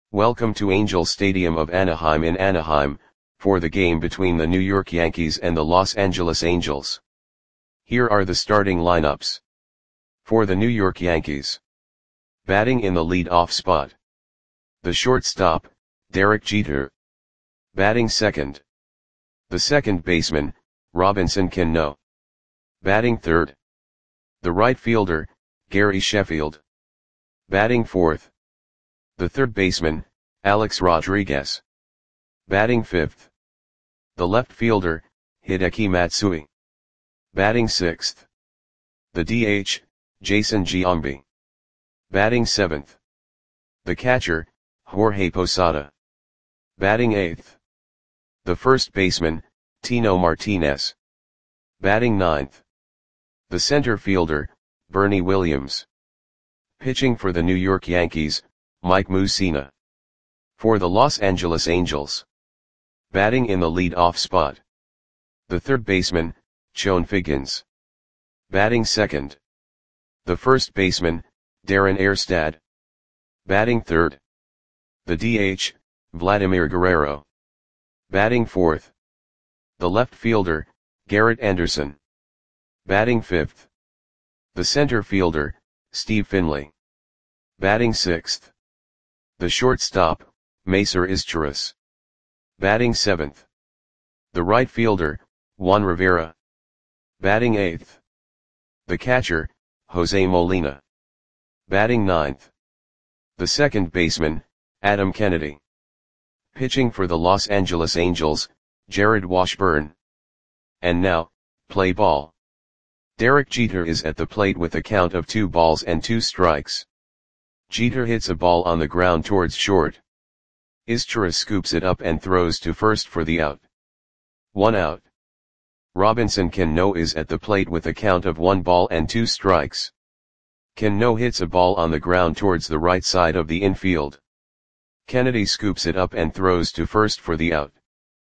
Welcome to Angel Stadium of Anaheim in Anaheim, for the game between the New York Yankees and the Los Angeles Angels. Here are the starting lineups. For the New York Yankees. Batting in the lead-off spot. The shortstop, Derek Jeter. Batting second. The second baseman, Robinson Cano. Batting third. The right fielder, Gary Sheffield. Batting fourth. The third baseman, Alex Rodriguez. Batting fifth. The left fielder, Hideki Matsui. Batting sixth. The DH, Jason Giambi. Batting seventh. The catcher, Jorge Posada. Batting eighth. The first baseman, Tino Martinez. Batting ninth. The center fielder, Bernie Williams. Pitching for the New York Yankees, Mike Mussina. For the Los Angeles Angels. Batting in the lead-off spot. The third baseman, Chone Figgins. Batting second. The first baseman, Darren Erstad. Batting third. The DH, Vladimir Guerrero. Batting fourth. The left fielder, Garrett Anderson. Batting fifth. The center fielder, Steve Finley. Batting sixth. The shortstop, Macer Izturis. Batting seventh. The right fielder, Juan Rivera. Batting eighth. The catcher, Jose Molina. Batting ninth. The second baseman, Adam Kennedy. Pitching for the Los Angeles Angels, Jared Washburn. And now, play ball. Derek Jeter is at the plate with a count of 2 balls and 2 strikes. Jeter hits a ball on the ground towards short. Izturis scoops it up and throws to first for the out. 1 out. Robinson Cano is at the plate with a count of 1 ball and 2 strikes. Cano hits a ball on the ground towards the right side of the infield. Kennedy scoops it up and throws to first for the out.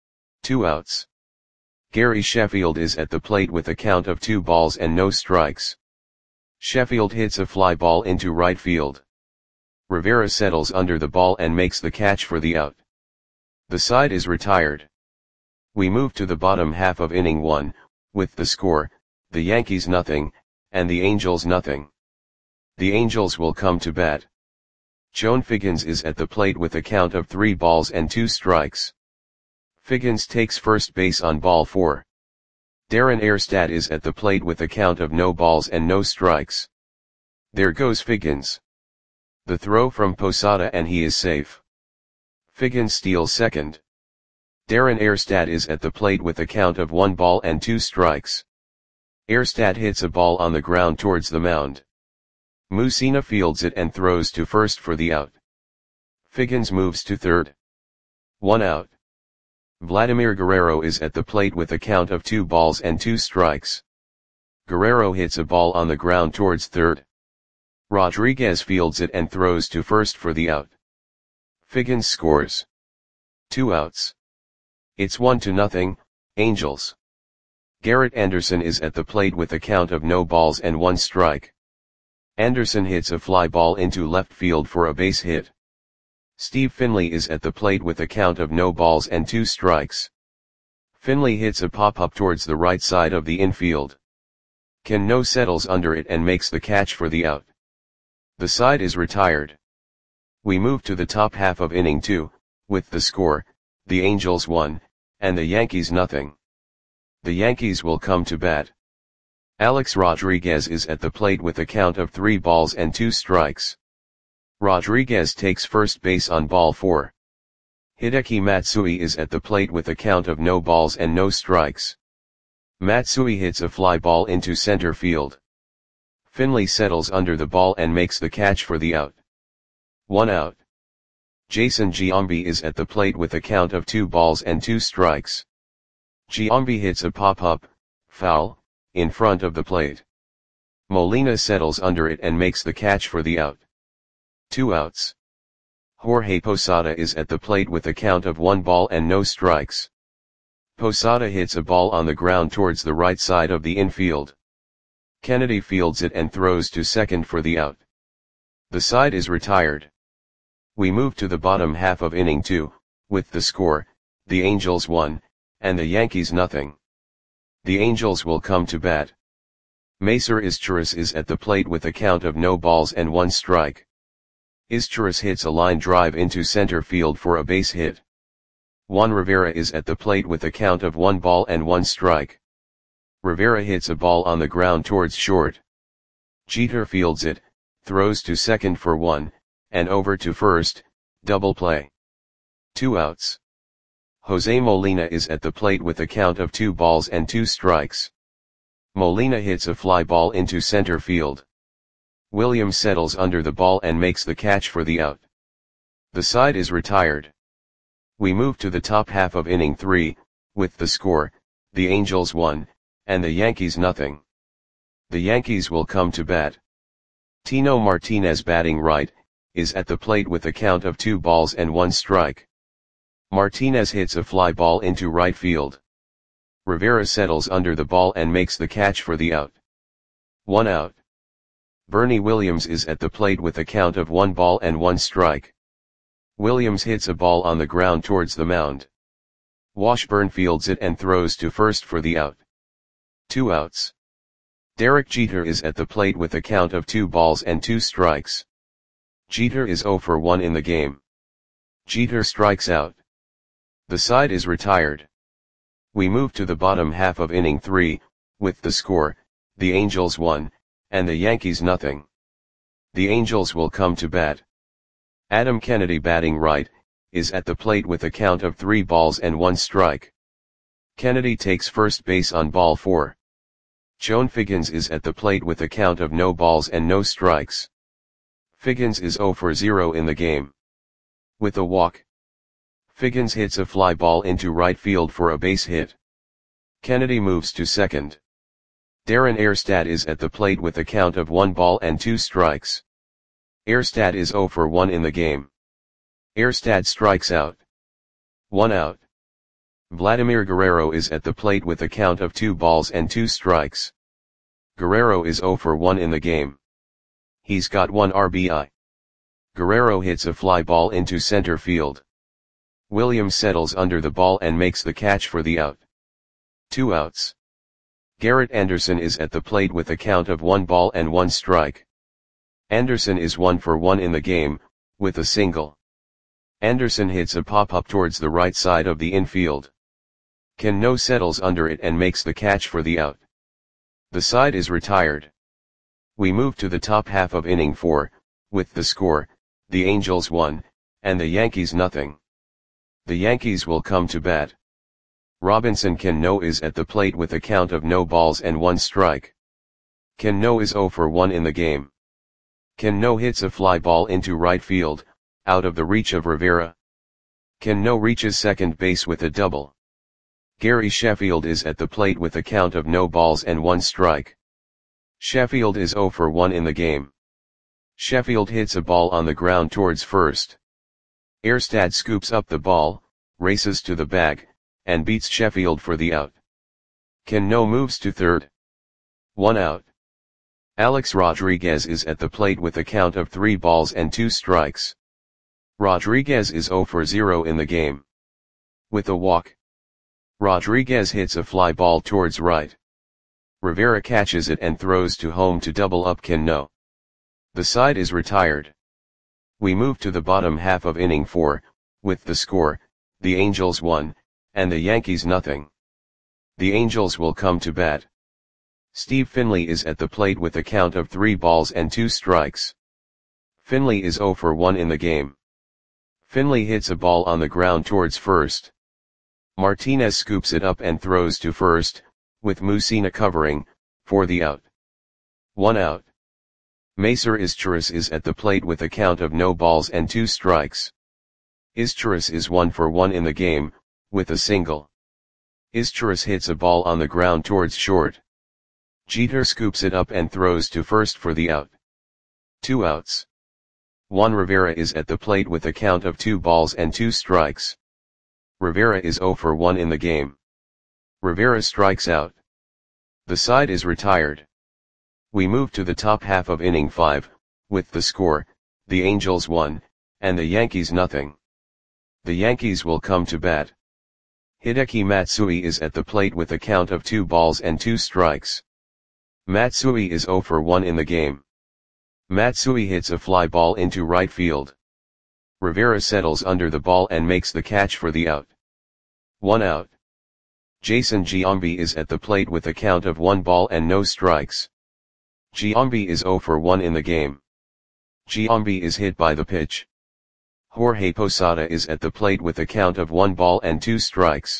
2 outs. Gary Sheffield is at the plate with a count of 2 balls and no strikes. Sheffield hits a fly ball into right field. Rivera settles under the ball and makes the catch for the out. The side is retired. We move to the bottom half of inning 1, with the score, the Yankees nothing, and the Angels nothing. The Angels will come to bat. Chone Figgins is at the plate with a count of 3 balls and 2 strikes. Figgins takes first base on ball 4. Darren Erstad is at the plate with a count of no balls and no strikes. There goes Figgins. The throw from Posada and he is safe. Figgins steals second. Darren Erstad is at the plate with a count of 1 ball and 2 strikes. Erstad hits a ball on the ground towards the mound. Mussina fields it and throws to first for the out. Figgins moves to third. 1 out. Vladimir Guerrero is at the plate with a count of 2 balls and 2 strikes. Guerrero hits a ball on the ground towards third. Rodriguez fields it and throws to first for the out. Figgins scores. 2 outs. It's 1-0, Angels. Garrett Anderson is at the plate with a count of no balls and 1 strike. Anderson hits a fly ball into left field for a base hit. Steve Finley is at the plate with a count of no balls and 2 strikes. Finley hits a pop-up towards the right side of the infield. Cano settles under it and makes the catch for the out. The side is retired. We move to the top half of inning 2, with the score, the Angels 1, and the Yankees nothing. The Yankees will come to bat. Alex Rodriguez is at the plate with a count of 3 balls and 2 strikes. Rodriguez takes first base on ball 4. Hideki Matsui is at the plate with a count of no balls and no strikes. Matsui hits a fly ball into center field. Finley settles under the ball and makes the catch for the out. 1 out. Jason Giambi is at the plate with a count of 2 balls and 2 strikes. Giambi hits a pop-up, foul, in front of the plate. Molina settles under it and makes the catch for the out. 2 outs. Jorge Posada is at the plate with a count of 1 ball and no strikes. Posada hits a ball on the ground towards the right side of the infield. Kennedy fields it and throws to second for the out. The side is retired. We move to the bottom half of inning 2, with the score, the Angels 1, and the Yankees nothing. The Angels will come to bat. Macer Izturis is at the plate with a count of no balls and 1 strike. Izturis hits a line drive into center field for a base hit. Juan Rivera is at the plate with a count of 1 ball and 1 strike. Rivera hits a ball on the ground towards short. Jeter fields it, throws to second for 1, and over to first, double play. 2 outs. Jose Molina is at the plate with a count of 2 balls and 2 strikes. Molina hits a fly ball into center field. Williams settles under the ball and makes the catch for the out. The side is retired. We move to the top half of inning 3, with the score, the Angels 1, and the Yankees nothing. The Yankees will come to bat. Tino Martinez, batting right, is at the plate with a count of 2 balls and 1 strike. Martinez hits a fly ball into right field. Rivera settles under the ball and makes the catch for the out. 1 out. Bernie Williams is at the plate with a count of 1 ball and 1 strike. Williams hits a ball on the ground towards the mound. Washburn fields it and throws to first for the out. 2 outs. Derek Jeter is at the plate with a count of 2 balls and 2 strikes. Jeter is 0 for 1 in the game. Jeter strikes out. The side is retired. We move to the bottom half of inning 3, with the score, the Angels 1, and the Yankees nothing. The Angels will come to bat. Adam Kennedy, batting right, is at the plate with a count of 3 balls and 1 strike. Kennedy takes first base on ball 4. Joan Figgins is at the plate with a count of no balls and no strikes. Figgins is 0 for 0 in the game. With a walk, Figgins hits a fly ball into right field for a base hit. Kennedy moves to second. Darren Erstad is at the plate with a count of 1 ball and 2 strikes. Erstad is 0 for 1 in the game. Erstad strikes out. 1 out. Vladimir Guerrero is at the plate with a count of 2 balls and 2 strikes. Guerrero is 0 for 1 in the game. He's got 1 RBI. Guerrero hits a fly ball into center field. Williams settles under the ball and makes the catch for the out. 2 outs. Garrett Anderson is at the plate with a count of 1 ball and 1 strike. Anderson is 1 for 1 in the game, with a single. Anderson hits a pop-up towards the right side of the infield. Cano settles under it and makes the catch for the out. The side is retired. We move to the top half of inning 4, with the score, the Angels 1, and the Yankees nothing. The Yankees will come to bat. Robinson Cano is at the plate with a count of no balls and 1 strike. Cano is 0 for 1 in the game. Cano hits a fly ball into right field, out of the reach of Rivera. Cano reaches second base with a double. Gary Sheffield is at the plate with a count of no balls and 1 strike. Sheffield is 0 for 1 in the game. Sheffield hits a ball on the ground towards first. Erstad scoops up the ball, races to the bag, and beats Sheffield for the out. Cano moves to third. 1 out. Alex Rodriguez is at the plate with a count of 3 balls and 2 strikes. Rodriguez is 0 for 0 in the game. With a walk, Rodriguez hits a fly ball towards right. Rivera catches it and throws to home to double up Cano. The side is retired. We move to the bottom half of inning 4, with the score, the Angels 1, and the Yankees nothing. The Angels will come to bat. Steve Finley is at the plate with a count of 3 balls and 2 strikes. Finley is 0 for 1 in the game. Finley hits a ball on the ground towards first. Martinez scoops it up and throws to first, with Mussina covering, for the out. 1 out. Macer Izturis is at the plate with a count of no balls and 2 strikes. Izturis is 1 for 1 in the game, with a single. Izturis hits a ball on the ground towards short. Jeter scoops it up and throws to first for the out. 2 outs. Juan Rivera is at the plate with a count of 2 balls and 2 strikes. Rivera is 0 for 1 in the game. Rivera strikes out. The side is retired. We move to the top half of inning 5, with the score, the Angels 1, and the Yankees nothing. The Yankees will come to bat. Hideki Matsui is at the plate with a count of 2 balls and 2 strikes. Matsui is 0 for 1 in the game. Matsui hits a fly ball into right field. Rivera settles under the ball and makes the catch for the out. 1 out. Jason Giambi is at the plate with a count of 1 ball and no strikes. Giambi is 0 for 1 in the game. Giambi is hit by the pitch. Jorge Posada is at the plate with a count of 1 ball and 2 strikes.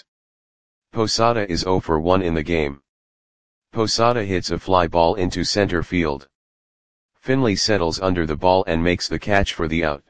Posada is 0 for 1 in the game. Posada hits a fly ball into center field. Finley settles under the ball and makes the catch for the out.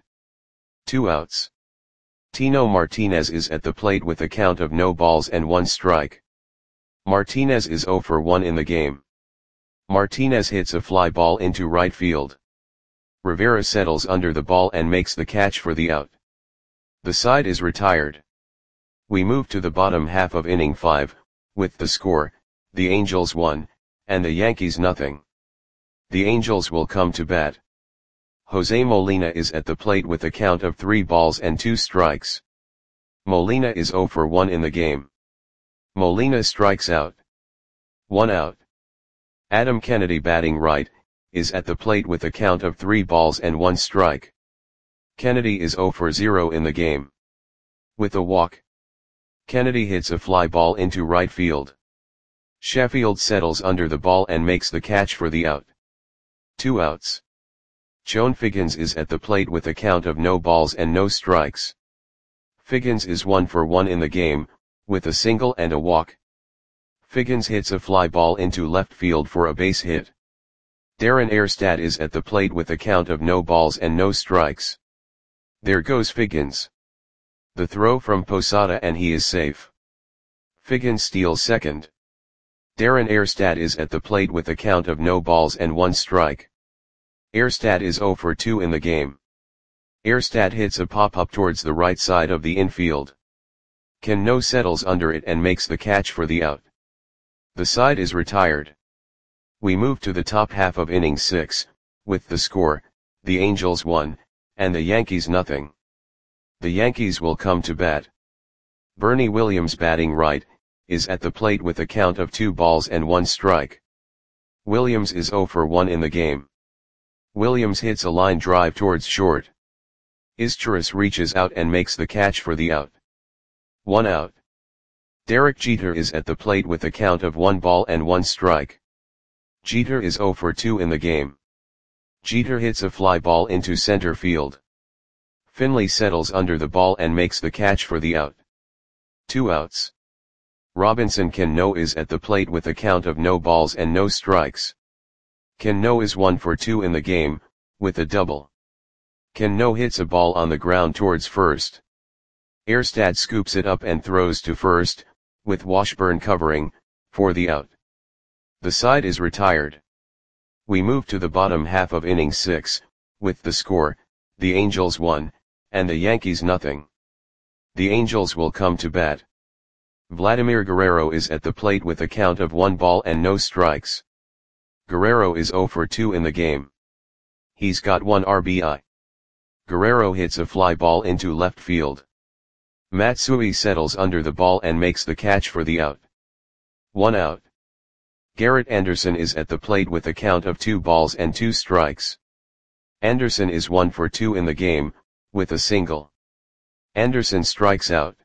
2 outs. Tino Martinez is at the plate with a count of no balls and 1 strike. Martinez is 0 for 1 in the game. Martinez hits a fly ball into right field. Rivera settles under the ball and makes the catch for the out. The side is retired. We move to the bottom half of inning 5, with the score, the Angels 1, and the Yankees nothing. The Angels will come to bat. Jose Molina is at the plate with a count of 3 balls and 2 strikes. Molina is 0 for 1 in the game. Molina strikes out. 1 out. Adam Kennedy batting right, is at the plate with a count of 3 balls and 1 strike. Kennedy is 0 for 0 in the game. With a walk. Kennedy hits a fly ball into right field. Sheffield settles under the ball and makes the catch for the out. 2 outs. Joan Figgins is at the plate with a count of no balls and no strikes. Figgins is 1 for 1 in the game, with a single and a walk. Figgins hits a fly ball into left field for a base hit. Darren Erstad is at the plate with a count of no balls and no strikes. There goes Figgins. The throw from Posada and he is safe. Figgins steals second. Darren Erstad is at the plate with a count of no balls and 1 strike. Erstad is 0 for 2 in the game. Erstad hits a pop-up towards the right side of the infield. Cano settles under it and makes the catch for the out. The side is retired. We move to the top half of inning 6, with the score, the Angels 1, and the Yankees nothing. The Yankees will come to bat. Bernie Williams batting right, is at the plate with a count of 2 balls and 1 strike. Williams is 0 for 1 in the game. Williams hits a line drive towards short. Izturis reaches out and makes the catch for the out. 1 out. Derek Jeter is at the plate with a count of 1 ball and 1 strike. Jeter is 0 for 2 in the game. Jeter hits a fly ball into center field. Finley settles under the ball and makes the catch for the out. 2 outs. Robinson Cano is at the plate with a count of no balls and no strikes. Cano is 1 for 2 in the game, with a double. Cano hits a ball on the ground towards first. Erstad scoops it up and throws to first, with Washburn covering, for the out. The side is retired. We move to the bottom half of inning 6, with the score, the Angels 1, and the Yankees nothing. The Angels will come to bat. Vladimir Guerrero is at the plate with a count of 1 ball and no strikes. Guerrero is 0 for 2 in the game. He's got 1 RBI. Guerrero hits a fly ball into left field. Matsui settles under the ball and makes the catch for the out. 1 out. Garrett Anderson is at the plate with a count of 2 balls and 2 strikes. Anderson is 1 for 2 in the game, with a single. Anderson strikes out.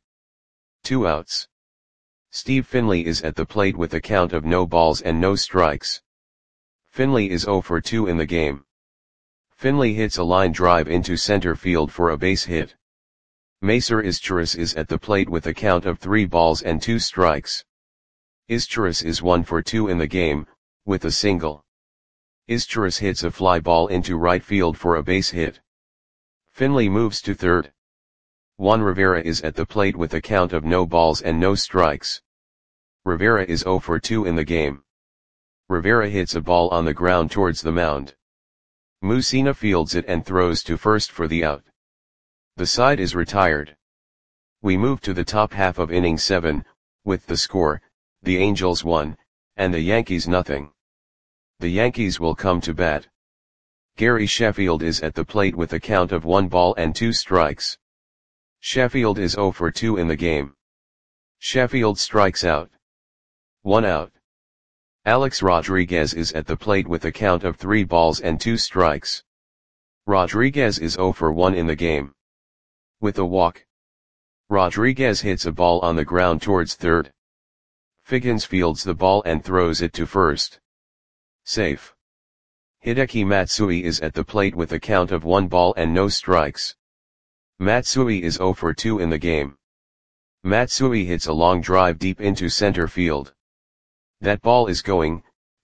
2 outs. Steve Finley is at the plate with a count of no balls and no strikes. Finley is 0 for 2 in the game. Finley hits a line drive into center field for a base hit. Macer Izturis is at the plate with a count of 3 balls and 2 strikes. Izturis is 1 for 2 in the game, with a single. Izturis hits a fly ball into right field for a base hit. Finley moves to third. Juan Rivera is at the plate with a count of no balls and no strikes. Rivera is 0 for 2 in the game. Rivera hits a ball on the ground towards the mound. Mussina fields it and throws to first for the out. The side is retired. We move to the top half of inning 7, with the score, the Angels 1, and the Yankees nothing. The Yankees will come to bat. Gary Sheffield is at the plate with a count of 1 ball and 2 strikes. Sheffield is 0 for 2 in the game. Sheffield strikes out. 1 out. Alex Rodriguez is at the plate with a count of 3 balls and 2 strikes. Rodriguez is 0 for 1 in the game. With a walk. Rodriguez hits a ball on the ground towards third. Figgins fields the ball and throws it to first. Safe. Hideki Matsui is at the plate with a count of 1 ball and no strikes. Matsui is 0 for 2 in the game. Matsui hits a long drive deep into center field. That ball is gone.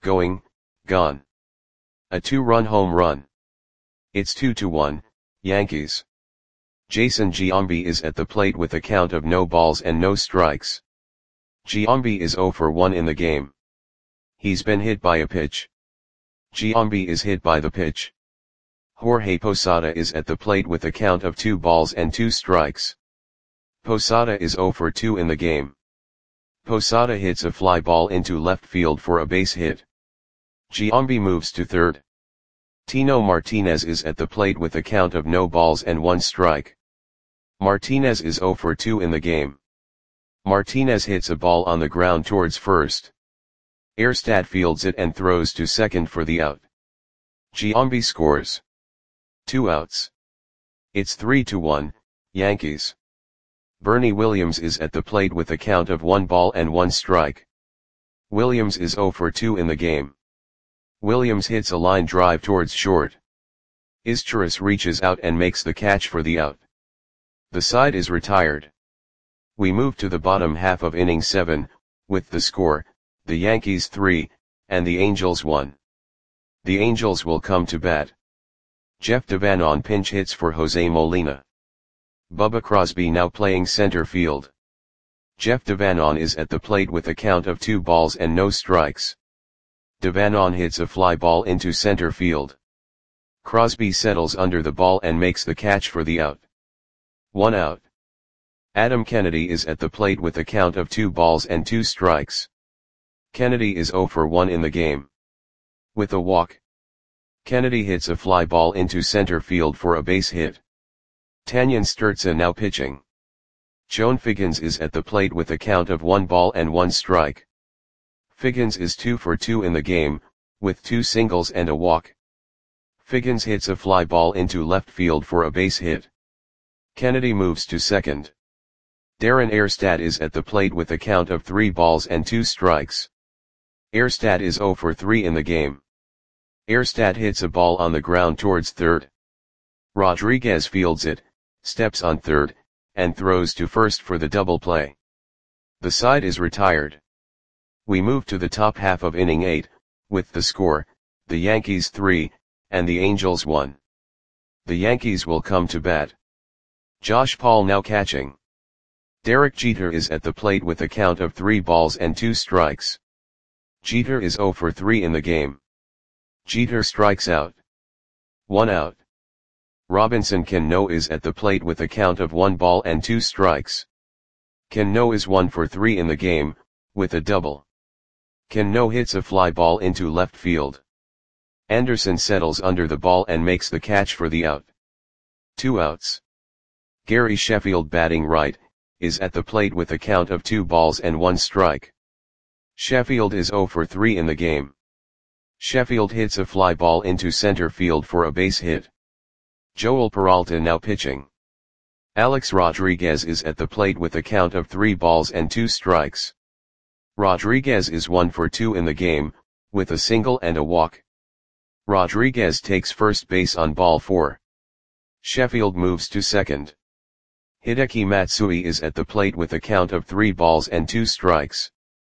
A 2-run home run. It's 2-1, Yankees. Jason Giambi is at the plate with a count of no balls and no strikes. Giambi is 0 for 1 in the game. He's been hit by a pitch. Giambi is hit by the pitch. Jorge Posada is at the plate with a count of 2 balls and 2 strikes. Posada is 0 for 2 in the game. Posada hits a fly ball into left field for a base hit. Giambi moves to third. Tino Martinez is at the plate with a count of no balls and 1 strike. Martinez is 0 for 2 in the game. Martinez hits a ball on the ground towards first. Erstad fields it and throws to second for the out. Giambi scores. 2 outs. It's 3-1, Yankees. Bernie Williams is at the plate with a count of 1 ball and 1 strike. Williams is 0 for 2 in the game. Williams hits a line drive towards short. Izturis reaches out and makes the catch for the out. The side is retired. We move to the bottom half of inning 7, with the score, the Yankees 3, and the Angels 1. The Angels will come to bat. Jeff Devanon pinch hits for Jose Molina. Bubba Crosby now playing center field. Jeff Devanon is at the plate with a count of 2 balls and no strikes. Devanon hits a fly ball into center field. Crosby settles under the ball and makes the catch for the out. 1 out. Adam Kennedy is at the plate with a count of 2 balls and 2 strikes. Kennedy is 0 for 1 in the game. With a walk. Kennedy hits a fly ball into center field for a base hit. Tanyan Sturtze now pitching. Joan Figgins is at the plate with a count of 1 ball and 1 strike. Figgins is 2 for 2 in the game, with 2 singles and a walk. Figgins hits a fly ball into left field for a base hit. Kennedy moves to second. Darren Erstad is at the plate with a count of 3 balls and 2 strikes. Erstad is 0 for 3 in the game. Erstad hits a ball on the ground towards third. Rodriguez fields it, steps on third, and throws to first for the double play. The side is retired. We move to the top half of inning 8, with the score, the Yankees 3, and the Angels 1. The Yankees will come to bat. Josh Paul now catching. Derek Jeter is at the plate with a count of 3 balls and 2 strikes. Jeter is 0 for 3 in the game. Jeter strikes out. 1 out. Robinson Cano is at the plate with a count of 1 ball and 2 strikes. Cano is 1 for 3 in the game, with a double. Cano hits a fly ball into left field. Anderson settles under the ball and makes the catch for the out. 2 outs. Gary Sheffield batting right, is at the plate with a count of 2 balls and 1 strike. Sheffield is 0 for 3 in the game. Sheffield hits a fly ball into center field for a base hit. Joel Peralta now pitching. Alex Rodriguez is at the plate with a count of 3 balls and 2 strikes. Rodriguez is 1 for 2 in the game, with a single and a walk. Rodriguez takes first base on ball 4. Sheffield moves to second. Hideki Matsui is at the plate with a count of 3 balls and 2 strikes.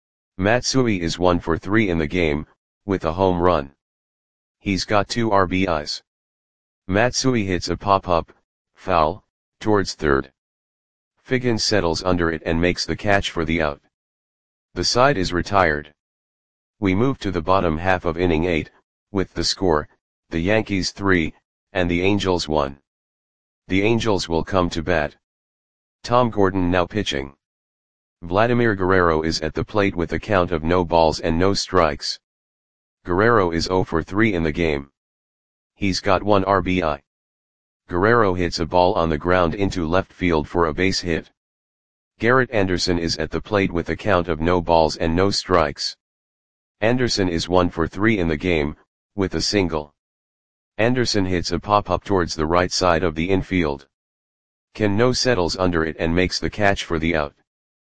Matsui is 1 for 3 in the game, with a home run. He's got 2 RBIs. Matsui hits a pop-up, foul, towards third. Figgins settles under it and makes the catch for the out. The side is retired. We move to the bottom half of inning 8, with the score, the Yankees 3, and the Angels 1. The Angels will come to bat. Tom Gordon now pitching. Vladimir Guerrero is at the plate with a count of no balls and no strikes. Guerrero is 0 for 3 in the game. He's got 1 RBI. Guerrero hits a ball on the ground into left field for a base hit. Garrett Anderson is at the plate with a count of no balls and no strikes. Anderson is 1 for 3 in the game, with a single. Anderson hits a pop-up towards the right side of the infield. Cano settles under it and makes the catch for the out.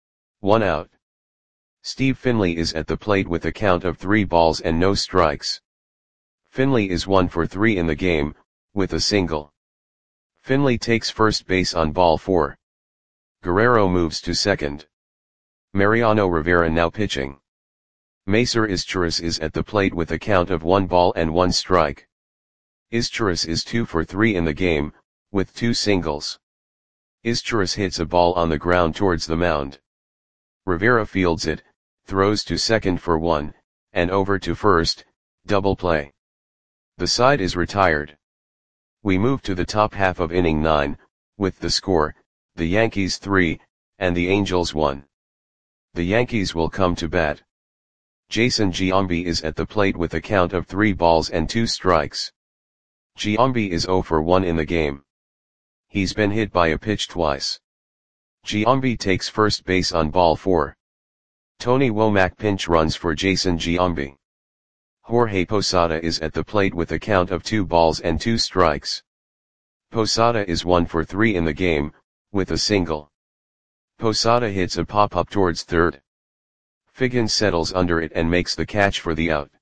1 out. Steve Finley is at the plate with a count of 3 balls and no strikes. Finley is 1 for 3 in the game, with a single. Finley takes first base on ball 4. Guerrero moves to second. Mariano Rivera now pitching. Macer Izturis is at the plate with a count of 1 ball and 1 strike. Izturis is 2 for 3 in the game, with 2 singles. Izturis hits a ball on the ground towards the mound. Rivera fields it, throws to second for 1, and over to first, double play. The side is retired. We move to the top half of inning 9, with the score, the Yankees 3, and the Angels 1. The Yankees will come to bat. Jason Giambi is at the plate with a count of 3 balls and 2 strikes. Giambi is 0 for 1 in the game. He's been hit by a pitch twice. Giambi takes first base on ball 4. Tony Womack pinch runs for Jason Giambi. Jorge Posada is at the plate with a count of 2 balls and 2 strikes. Posada is 1 for 3 in the game, with a single. Posada hits a pop-up towards third. Figgins settles under it and makes the catch for the out.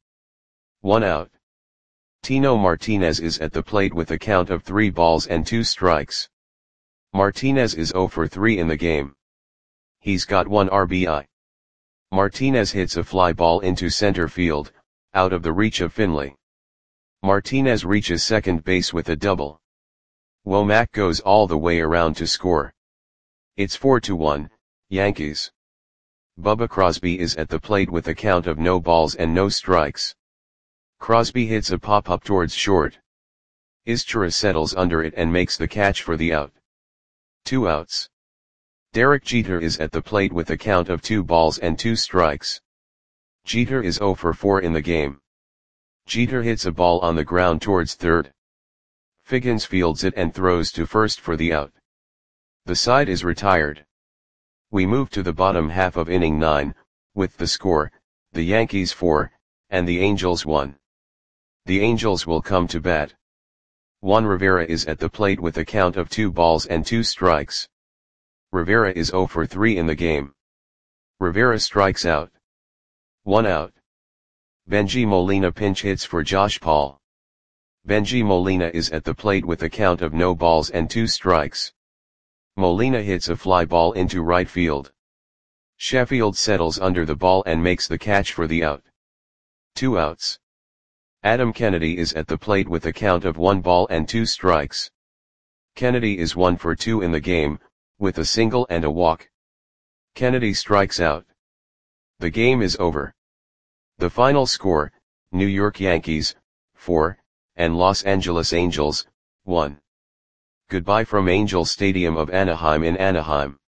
1 out. Tino Martinez is at the plate with a count of 3 balls and 2 strikes. Martinez is 0 for 3 in the game. He's got 1 RBI. Martinez hits a fly ball into center field, out of the reach of Finley. Martinez reaches second base with a double. Womack goes all the way around to score. It's 4-1, Yankees. Bubba Crosby is at the plate with a count of no balls and no strikes. Crosby hits a pop-up towards short. Izturis settles under it and makes the catch for the out. 2 outs. Derek Jeter is at the plate with a count of 2 balls and 2 strikes. Jeter is 0 for 4 in the game. Jeter hits a ball on the ground towards third. Figgins fields it and throws to first for the out. The side is retired. We move to the bottom half of inning 9, with the score, the Yankees 4, and the Angels 1. The Angels will come to bat. Juan Rivera is at the plate with a count of 2 balls and 2 strikes. Rivera is 0 for 3 in the game. Rivera strikes out. 1 out. Bengie Molina pinch hits for Josh Paul. Bengie Molina is at the plate with a count of no balls and 2 strikes. Molina hits a fly ball into right field. Sheffield settles under the ball and makes the catch for the out. 2 outs. Adam Kennedy is at the plate with a count of 1 ball and 2 strikes. Kennedy is 1 for 2 in the game, with a single and a walk. Kennedy strikes out. The game is over. The final score, New York Yankees, 4, and Los Angeles Angels, 1. Goodbye from Angel Stadium of Anaheim in Anaheim.